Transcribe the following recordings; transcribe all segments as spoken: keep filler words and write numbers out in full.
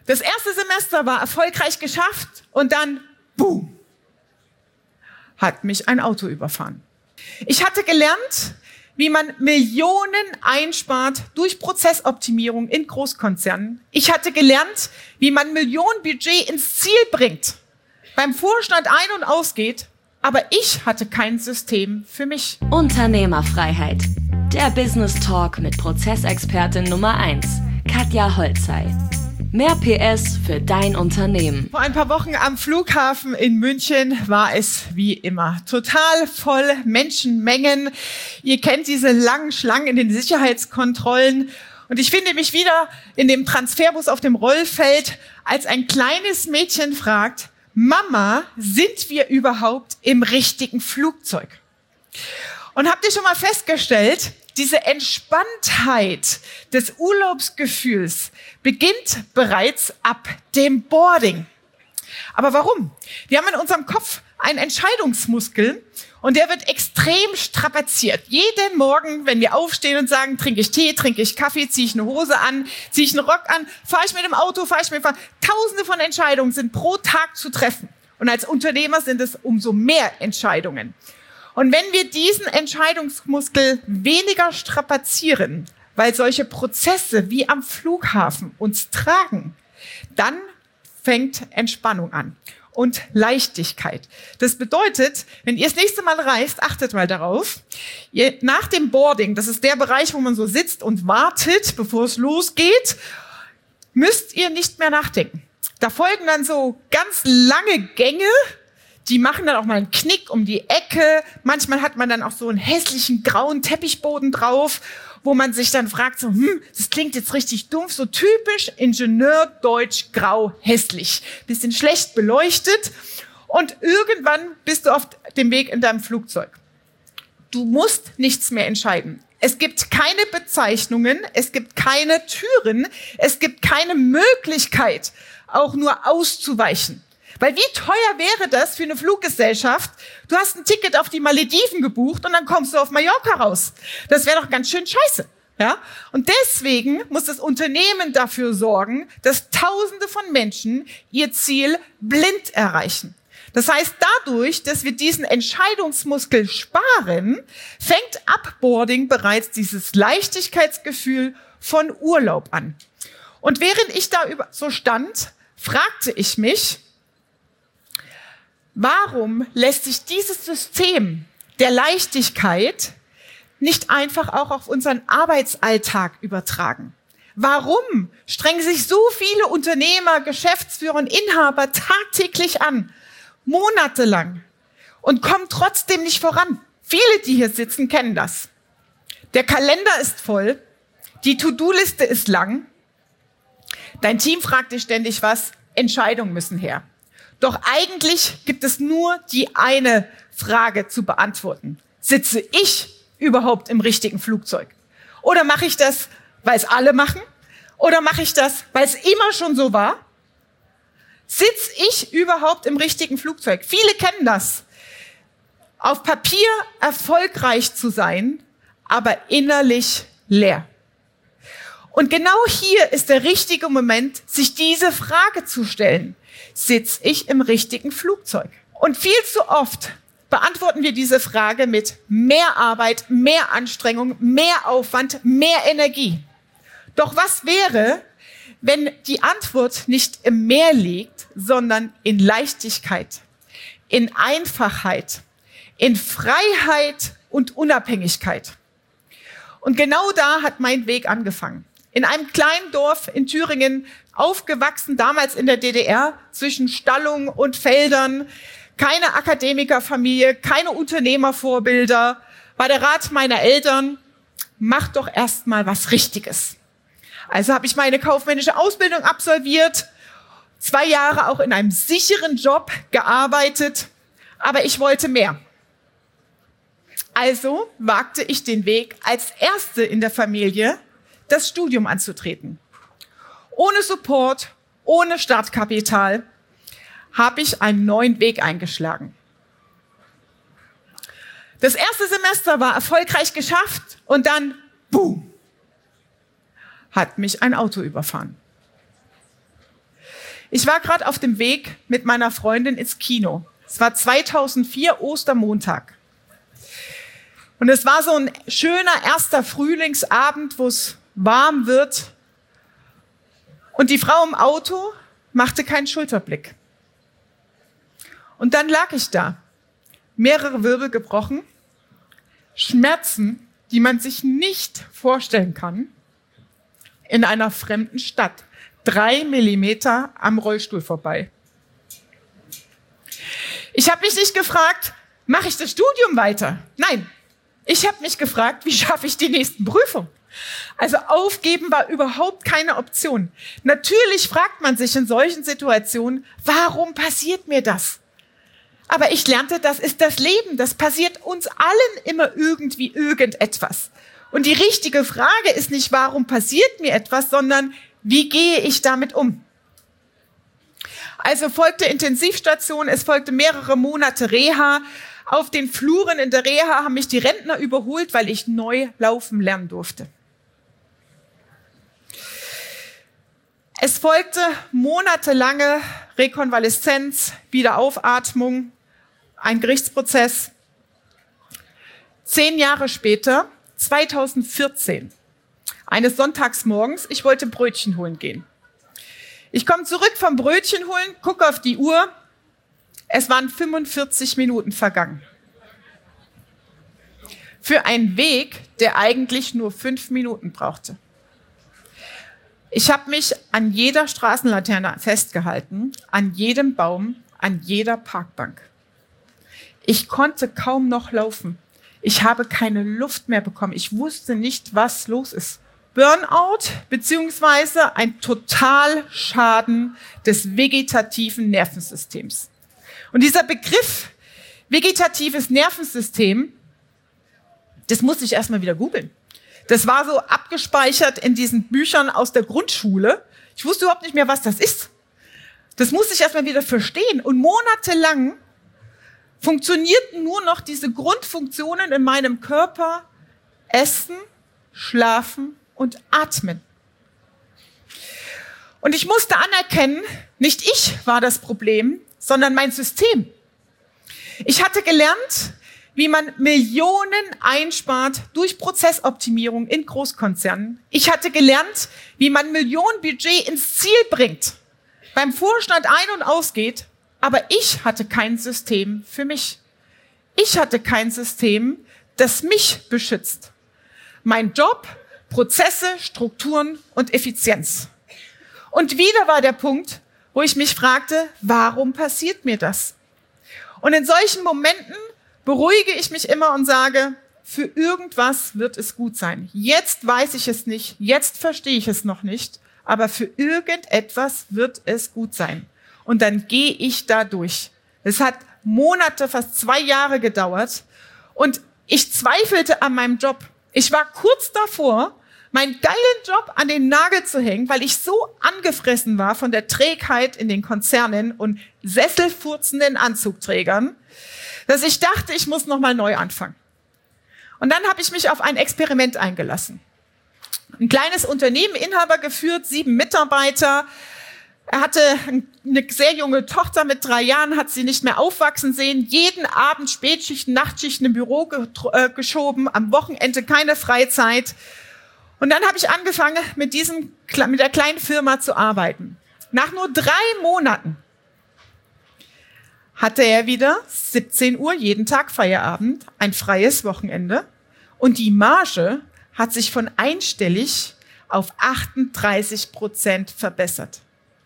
Das erste Semester war erfolgreich geschafft und dann, boom, hat mich ein Auto überfahren. Ich hatte gelernt, wie man Millionen einspart durch Prozessoptimierung in Großkonzernen. Ich hatte gelernt, wie man Millionenbudget ins Ziel bringt, beim Vorstand ein- und ausgeht, aber ich hatte kein System für mich. Unternehmerfreiheit. Der Business Talk mit Prozessexpertin Nummer eins, Katja Holzei. Mehr P S für dein Unternehmen. Vor ein paar Wochen am Flughafen in München war es wie immer total voll, Menschenmengen. Ihr kennt diese langen Schlangen in den Sicherheitskontrollen. Und ich finde mich wieder in dem Transferbus auf dem Rollfeld, als ein kleines Mädchen fragt, Mama, sind wir überhaupt im richtigen Flugzeug? Und habt ihr schon mal festgestellt, diese Entspanntheit des Urlaubsgefühls beginnt bereits ab dem Boarding. Aber warum? Wir haben in unserem Kopf einen Entscheidungsmuskel und der wird extrem strapaziert. Jeden Morgen, wenn wir aufstehen und sagen, trinke ich Tee, trinke ich Kaffee, ziehe ich eine Hose an, ziehe ich einen Rock an, fahre ich mit dem Auto, fahre ich mit dem Fahrrad. Tausende von Entscheidungen sind pro Tag zu treffen. Und als Unternehmer sind es umso mehr Entscheidungen. Und wenn wir diesen Entscheidungsmuskel weniger strapazieren, weil solche Prozesse wie am Flughafen uns tragen, dann fängt Entspannung an und Leichtigkeit. Das bedeutet, wenn ihr das nächste Mal reist, achtet mal darauf, ihr, nach dem Boarding, das ist der Bereich, wo man so sitzt und wartet, bevor es losgeht, müsst ihr nicht mehr nachdenken. Da folgen dann so ganz lange Gänge, die machen dann auch mal einen Knick um die Ecke. Manchmal hat man dann auch so einen hässlichen grauen Teppichboden drauf, wo man sich dann fragt, so, hm, das klingt jetzt richtig dumpf, so typisch Ingenieurdeutsch grau hässlich. Bisschen schlecht beleuchtet. Und irgendwann bist du auf dem Weg in deinem Flugzeug. Du musst nichts mehr entscheiden. Es gibt keine Bezeichnungen, es gibt keine Türen, es gibt keine Möglichkeit, auch nur auszuweichen. Weil wie teuer wäre das für eine Fluggesellschaft? Du hast ein Ticket auf die Malediven gebucht und dann kommst du auf Mallorca raus. Das wäre doch ganz schön scheiße. Ja? Und deswegen muss das Unternehmen dafür sorgen, dass Tausende von Menschen ihr Ziel blind erreichen. Das heißt, dadurch, dass wir diesen Entscheidungsmuskel sparen, fängt ab Boarding bereits dieses Leichtigkeitsgefühl von Urlaub an. Und während ich da so stand, fragte ich mich, warum lässt sich dieses System der Leichtigkeit nicht einfach auch auf unseren Arbeitsalltag übertragen? Warum strengen sich so viele Unternehmer, Geschäftsführer und Inhaber tagtäglich an, monatelang, und kommen trotzdem nicht voran? Viele, die hier sitzen, kennen das. Der Kalender ist voll, die To-Do-Liste ist lang, dein Team fragt dich ständig was, Entscheidungen müssen her. Doch eigentlich gibt es nur die eine Frage zu beantworten. Sitze ich überhaupt im richtigen Flugzeug? Oder mache ich das, weil es alle machen? Oder mache ich das, weil es immer schon so war? Sitze ich überhaupt im richtigen Flugzeug? Viele kennen das. Auf Papier erfolgreich zu sein, aber innerlich leer. Und genau hier ist der richtige Moment, sich diese Frage zu stellen. Sitze ich im richtigen Flugzeug? Und viel zu oft beantworten wir diese Frage mit mehr Arbeit, mehr Anstrengung, mehr Aufwand, mehr Energie. Doch was wäre, wenn die Antwort nicht im Mehr liegt, sondern in Leichtigkeit, in Einfachheit, in Freiheit und Unabhängigkeit? Und genau da hat mein Weg angefangen. In einem kleinen Dorf in Thüringen, aufgewachsen, damals in der D D R, zwischen Stallungen und Feldern, keine Akademikerfamilie, keine Unternehmervorbilder, war der Rat meiner Eltern, mach doch erst mal was Richtiges. Also habe ich meine kaufmännische Ausbildung absolviert, zwei Jahre auch in einem sicheren Job gearbeitet, aber ich wollte mehr. Also wagte ich den Weg, als Erste in der Familie das Studium anzutreten. Ohne Support, ohne Startkapital habe ich einen neuen Weg eingeschlagen. Das erste Semester war erfolgreich geschafft und dann, boom, hat mich ein Auto überfahren. Ich war gerade auf dem Weg mit meiner Freundin ins Kino. Es war zweitausendvier, Ostermontag. Und es war so ein schöner erster Frühlingsabend, wo es warm wird. Und die Frau im Auto machte keinen Schulterblick. Und dann lag ich da, mehrere Wirbel gebrochen, Schmerzen, die man sich nicht vorstellen kann, in einer fremden Stadt, drei Millimeter am Rollstuhl vorbei. Ich habe mich nicht gefragt, mache ich das Studium weiter? Nein, ich habe mich gefragt, wie schaffe ich die nächsten Prüfungen? Also aufgeben war überhaupt keine Option. Natürlich fragt man sich in solchen Situationen, warum passiert mir das? Aber ich lernte, das ist das Leben. Das passiert uns allen immer irgendwie irgendetwas. Und die richtige Frage ist nicht, warum passiert mir etwas, sondern wie gehe ich damit um? Also folgte Intensivstation, es folgte mehrere Monate Reha. Auf den Fluren in der Reha haben mich die Rentner überholt, weil ich neu laufen lernen durfte. Es folgte monatelange Rekonvaleszenz, Wiederaufatmung, ein Gerichtsprozess. Zehn Jahre später, zweitausendvierzehn, eines Sonntagsmorgens, ich wollte Brötchen holen gehen. Ich komme zurück vom Brötchen holen, gucke auf die Uhr. Es waren fünfundvierzig Minuten vergangen. Für einen Weg, der eigentlich nur fünf Minuten brauchte. Ich habe mich an jeder Straßenlaterne festgehalten, an jedem Baum, an jeder Parkbank. Ich konnte kaum noch laufen. Ich habe keine Luft mehr bekommen. Ich wusste nicht, was los ist. Burnout beziehungsweise ein Totalschaden des vegetativen Nervensystems. Und dieser Begriff vegetatives Nervensystem, das musste ich erstmal wieder googeln. Das war so abgespeichert in diesen Büchern aus der Grundschule. Ich wusste überhaupt nicht mehr, was das ist. Das musste ich erstmal wieder verstehen. Und monatelang funktionierten nur noch diese Grundfunktionen in meinem Körper: Essen, Schlafen und Atmen. Und ich musste anerkennen, nicht ich war das Problem, sondern mein System. Ich hatte gelernt, wie man Millionen einspart durch Prozessoptimierung in Großkonzernen. Ich hatte gelernt, wie man Millionenbudget ins Ziel bringt, beim Vorstand ein- und ausgeht, aber ich hatte kein System für mich. Ich hatte kein System, das mich beschützt. Mein Job, Prozesse, Strukturen und Effizienz. Und wieder war der Punkt, wo ich mich fragte, warum passiert mir das? Und in solchen Momenten beruhige ich mich immer und sage, für irgendwas wird es gut sein. Jetzt weiß ich es nicht, jetzt verstehe ich es noch nicht, aber für irgendetwas wird es gut sein. Und dann gehe ich da durch. Es hat Monate, fast zwei Jahre gedauert und ich zweifelte an meinem Job. Ich war kurz davor, meinen geilen Job an den Nagel zu hängen, weil ich so angefressen war von der Trägheit in den Konzernen und sesselfurzenden Anzugträgern, dass ich dachte, ich muss nochmal neu anfangen. Und dann habe ich mich auf ein Experiment eingelassen. Ein kleines Unternehmen, Inhaber geführt, sieben Mitarbeiter. Er hatte eine sehr junge Tochter mit drei Jahren, hat sie nicht mehr aufwachsen sehen. Jeden Abend Spätschichten, Nachtschichten im Büro geschoben, am Wochenende keine Freizeit. Und dann habe ich angefangen, mit, diesem, mit der kleinen Firma zu arbeiten. Nach nur drei Monaten hatte er wieder siebzehn Uhr jeden Tag Feierabend, ein freies Wochenende. Und die Marge hat sich von einstellig auf achtunddreißig Prozent verbessert.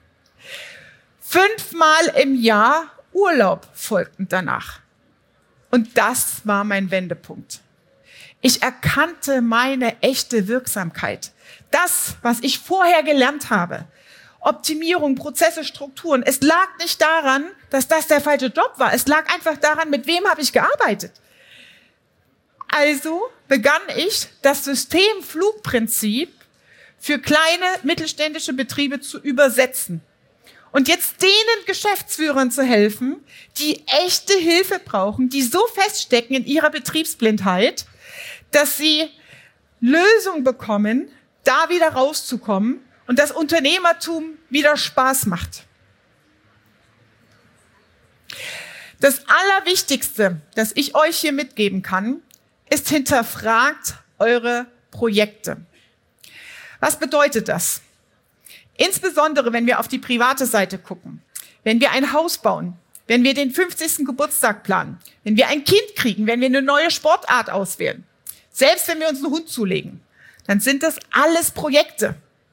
Fünfmal im Jahr Urlaub folgten danach. Und das war mein Wendepunkt. Ich erkannte meine echte Wirksamkeit. Das, was ich vorher gelernt habe, Optimierung, Prozesse, Strukturen. Es lag nicht daran, dass das der falsche Job war. Es lag einfach daran, mit wem habe ich gearbeitet. Also begann ich, das Systemflugprinzip für kleine mittelständische Betriebe zu übersetzen. Und jetzt denen Geschäftsführern zu helfen, die echte Hilfe brauchen, die so feststecken in ihrer Betriebsblindheit, dass sie Lösungen bekommen, da wieder rauszukommen und das Unternehmertum wieder Spaß macht. Das Allerwichtigste, das ich euch hier mitgeben kann, ist: hinterfragt eure Projekte. Was bedeutet das? Insbesondere, wenn wir auf die private Seite gucken, wenn wir ein Haus bauen, wenn wir den fünfzigsten Geburtstag planen, wenn wir ein Kind kriegen, wenn wir eine neue Sportart auswählen, selbst wenn wir uns einen Hund zulegen, dann sind das alles Projekte.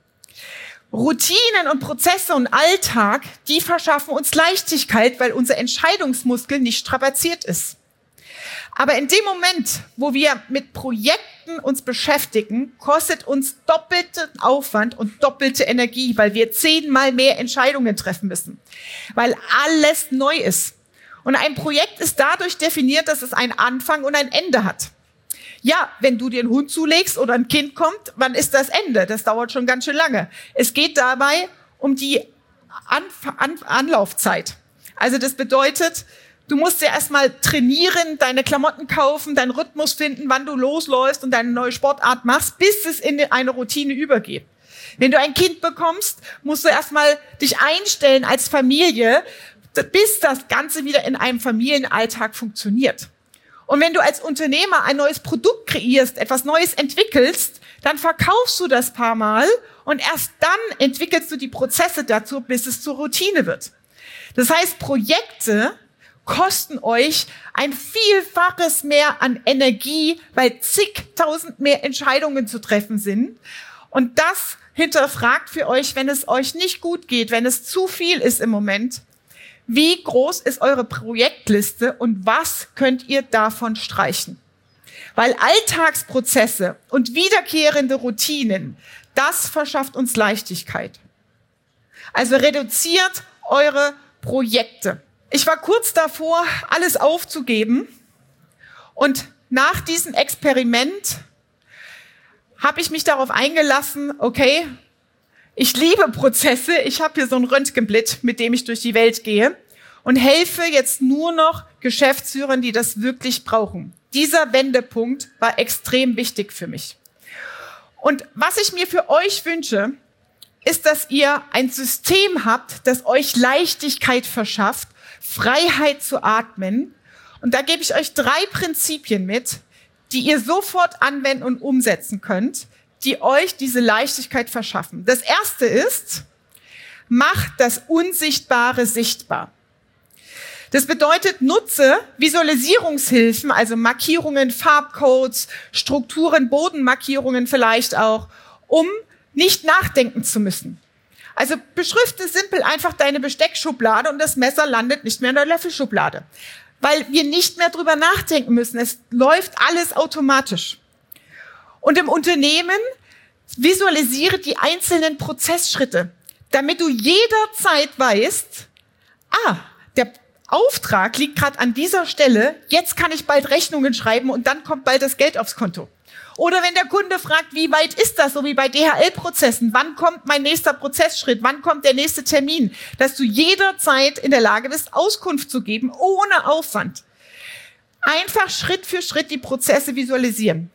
Routinen und Prozesse und Alltag, die verschaffen uns Leichtigkeit, weil unser Entscheidungsmuskel nicht strapaziert ist. Aber in dem Moment, wo wir mit Projekten uns beschäftigen, kostet uns doppelten Aufwand und doppelte Energie, weil wir zehnmal mehr Entscheidungen treffen müssen, weil alles neu ist. Und ein Projekt ist dadurch definiert, dass es einen Anfang und ein Ende hat. Ja, wenn du dir einen Hund zulegst oder ein Kind kommt, wann ist das Ende? Das dauert schon ganz schön lange. Es geht dabei um die Anf- An- Anlaufzeit. Also das bedeutet, du musst ja erstmal trainieren, deine Klamotten kaufen, deinen Rhythmus finden, wann du losläufst und deine neue Sportart machst, bis es in eine Routine übergeht. Wenn du ein Kind bekommst, musst du erstmal dich einstellen als Familie, bis das Ganze wieder in einem Familienalltag funktioniert. Und wenn du als Unternehmer ein neues Produkt kreierst, etwas Neues entwickelst, dann verkaufst du das paar Mal und erst dann entwickelst du die Prozesse dazu, bis es zur Routine wird. Das heißt, Projekte kosten euch ein Vielfaches mehr an Energie, weil zigtausend mehr Entscheidungen zu treffen sind. Und das hinterfragt für euch, wenn es euch nicht gut geht, wenn es zu viel ist im Moment. Wie groß ist eure Projektliste und was könnt ihr davon streichen? Weil Alltagsprozesse und wiederkehrende Routinen, das verschafft uns Leichtigkeit. Also reduziert eure Projekte. Ich war kurz davor, alles aufzugeben, und nach diesem Experiment habe ich mich darauf eingelassen, okay, ich liebe Prozesse, ich habe hier so ein Röntgenblick, mit dem ich durch die Welt gehe und helfe jetzt nur noch Geschäftsführern, die das wirklich brauchen. Dieser Wendepunkt war extrem wichtig für mich. Und was ich mir für euch wünsche, ist, dass ihr ein System habt, das euch Leichtigkeit verschafft, Freiheit zu atmen. Und da gebe ich euch drei Prinzipien mit, die ihr sofort anwenden und umsetzen könnt, die euch diese Leichtigkeit verschaffen. Das erste ist: macht das Unsichtbare sichtbar. Das bedeutet, nutze Visualisierungshilfen, also Markierungen, Farbcodes, Strukturen, Bodenmarkierungen vielleicht auch, um nicht nachdenken zu müssen. Also beschrifte simpel einfach deine Besteckschublade und das Messer landet nicht mehr in der Löffelschublade, weil wir nicht mehr drüber nachdenken müssen. Es läuft alles automatisch. Und im Unternehmen visualisiere die einzelnen Prozessschritte, damit du jederzeit weißt, ah, der Auftrag liegt gerade an dieser Stelle, jetzt kann ich bald Rechnungen schreiben und dann kommt bald das Geld aufs Konto. Oder wenn der Kunde fragt, wie weit ist das, so wie bei D H L-Prozessen, wann kommt mein nächster Prozessschritt, wann kommt der nächste Termin, dass du jederzeit in der Lage bist, Auskunft zu geben, ohne Aufwand. Einfach Schritt für Schritt die Prozesse visualisieren.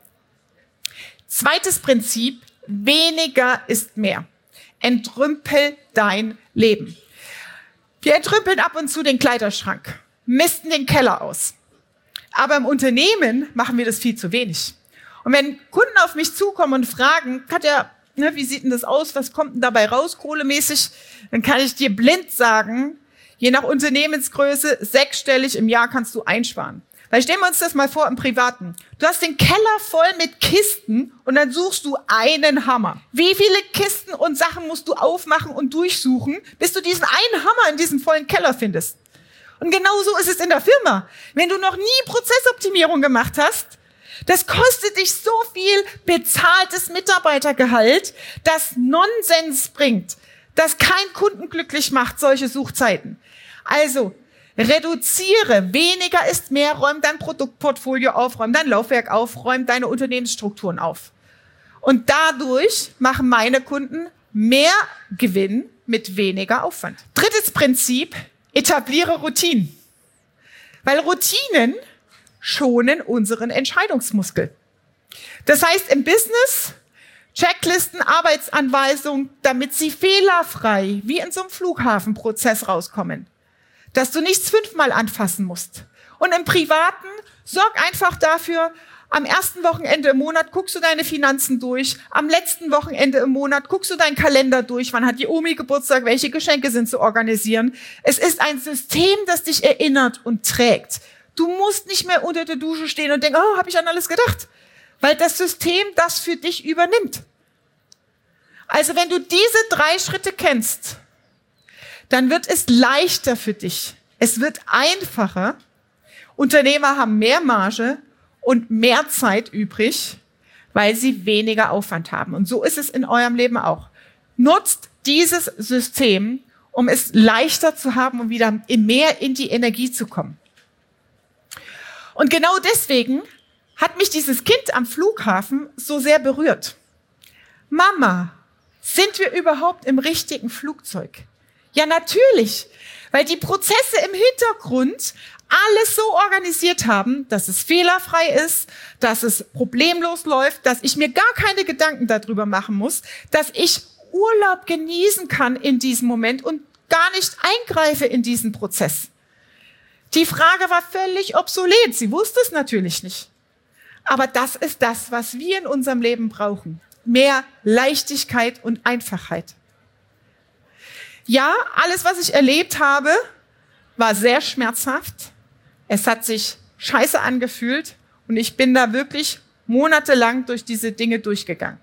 Zweites Prinzip: weniger ist mehr. Entrümpel dein Leben. Wir entrümpeln ab und zu den Kleiderschrank, misten den Keller aus. Aber im Unternehmen machen wir das viel zu wenig. Und wenn Kunden auf mich zukommen und fragen, Katja, ne, wie sieht denn das aus, was kommt denn dabei raus, kohlemäßig, dann kann ich dir blind sagen, je nach Unternehmensgröße, sechsstellig im Jahr kannst du einsparen. Weil stellen wir uns das mal vor im Privaten. Du hast den Keller voll mit Kisten und dann suchst du einen Hammer. Wie viele Kisten und Sachen musst du aufmachen und durchsuchen, bis du diesen einen Hammer in diesem vollen Keller findest? Und genau so ist es in der Firma. Wenn du noch nie Prozessoptimierung gemacht hast, das kostet dich so viel bezahltes Mitarbeitergehalt, das Nonsens bringt, das keinen Kunden glücklich macht, solche Suchzeiten. Also, reduziere, weniger ist mehr, räum dein Produktportfolio auf, räum dein Laufwerk auf, räum deine Unternehmensstrukturen auf. Und dadurch machen meine Kunden mehr Gewinn mit weniger Aufwand. Drittes Prinzip: etabliere Routinen. Weil Routinen schonen unseren Entscheidungsmuskel. Das heißt im Business, Checklisten, Arbeitsanweisungen, damit sie fehlerfrei wie in so einem Flughafenprozess rauskommen. dass du nichts fünfmal anfassen musst. Und im Privaten sorg einfach dafür, am ersten Wochenende im Monat guckst du deine Finanzen durch, am letzten Wochenende im Monat guckst du deinen Kalender durch, wann hat die Omi Geburtstag, welche Geschenke sind zu organisieren. Es ist ein System, das dich erinnert und trägt. Du musst nicht mehr unter der Dusche stehen und denken, oh, habe ich an alles gedacht, weil das System das für dich übernimmt. Also wenn du diese drei Schritte kennst, dann wird es leichter für dich. Es wird einfacher. Unternehmer haben mehr Marge und mehr Zeit übrig, weil sie weniger Aufwand haben. Und so ist es in eurem Leben auch. Nutzt dieses System, um es leichter zu haben und wieder mehr in die Energie zu kommen. Und genau deswegen hat mich dieses Kind am Flughafen so sehr berührt. Mama, sind wir überhaupt im richtigen Flugzeug? Ja, natürlich, weil die Prozesse im Hintergrund alles so organisiert haben, dass es fehlerfrei ist, dass es problemlos läuft, dass ich mir gar keine Gedanken darüber machen muss, dass ich Urlaub genießen kann in diesem Moment und gar nicht eingreife in diesen Prozess. Die Frage war völlig obsolet. Sie wusste es natürlich nicht. Aber das ist das, was wir in unserem Leben brauchen. Mehr Leichtigkeit und Einfachheit. Ja, alles, was ich erlebt habe, war sehr schmerzhaft. Es hat sich scheiße angefühlt und ich bin da wirklich monatelang durch diese Dinge durchgegangen.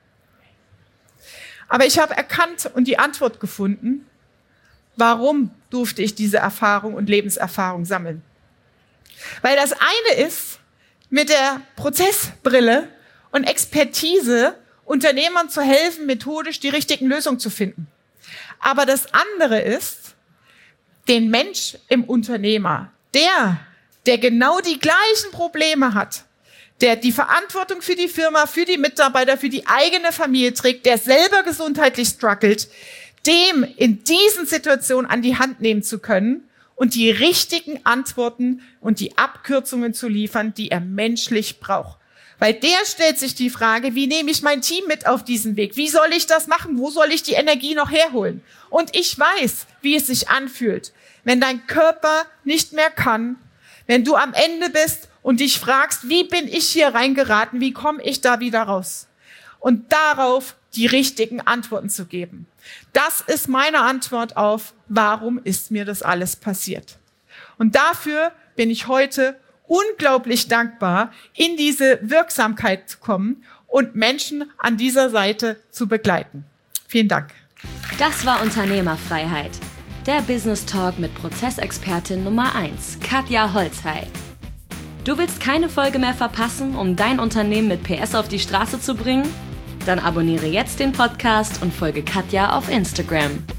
Aber ich habe erkannt und die Antwort gefunden, warum durfte ich diese Erfahrung und Lebenserfahrung sammeln. Weil das eine ist, mit der Prozessbrille und Expertise Unternehmern zu helfen, methodisch die richtigen Lösungen zu finden. Aber das andere ist, den Mensch im Unternehmer, der, der genau die gleichen Probleme hat, der die Verantwortung für die Firma, für die Mitarbeiter, für die eigene Familie trägt, der selber gesundheitlich struggelt, dem in diesen Situationen an die Hand nehmen zu können und die richtigen Antworten und die Abkürzungen zu liefern, die er menschlich braucht. Weil der stellt sich die Frage, wie nehme ich mein Team mit auf diesen Weg? Wie soll ich das machen? Wo soll ich die Energie noch herholen? Und ich weiß, wie es sich anfühlt, wenn dein Körper nicht mehr kann, wenn du am Ende bist und dich fragst, wie bin ich hier reingeraten? Wie komme ich da wieder raus? Und darauf die richtigen Antworten zu geben. Das ist meine Antwort auf, warum ist mir das alles passiert? Und dafür bin ich heute unglaublich dankbar, in diese Wirksamkeit zu kommen und Menschen an dieser Seite zu begleiten. Vielen Dank. Das war Unternehmerfreiheit. Der Business Talk mit Prozessexpertin Nummer eins, Katja Holzhey. Du willst keine Folge mehr verpassen, um dein Unternehmen mit P S auf die Straße zu bringen? Dann abonniere jetzt den Podcast und folge Katja auf Instagram.